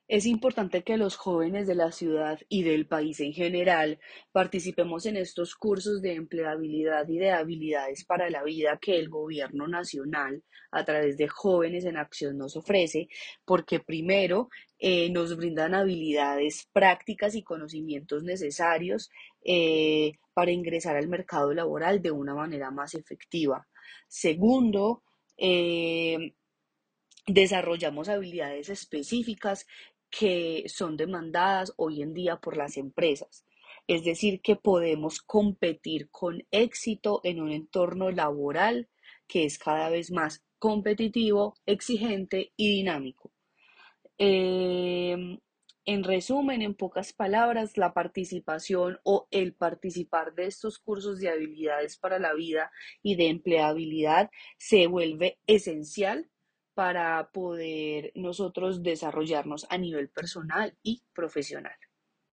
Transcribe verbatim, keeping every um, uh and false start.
Es importante que los jóvenes de la ciudad y del país en general participemos en estos cursos de empleabilidad y de habilidades para la vida que el gobierno nacional, a través de Jóvenes en Acción, nos ofrece, porque primero eh, nos brindan habilidades prácticas y conocimientos necesarios eh, para ingresar al mercado laboral de una manera más efectiva. Segundo, eh, desarrollamos habilidades específicas que son demandadas hoy en día por las empresas. Es decir, que podemos competir con éxito en un entorno laboral que es cada vez más competitivo, exigente y dinámico. Eh, en resumen, en pocas palabras, la participación o el participar de estos cursos de habilidades para la vida y de empleabilidad se vuelve esencial para poder nosotros desarrollarnos a nivel personal y profesional.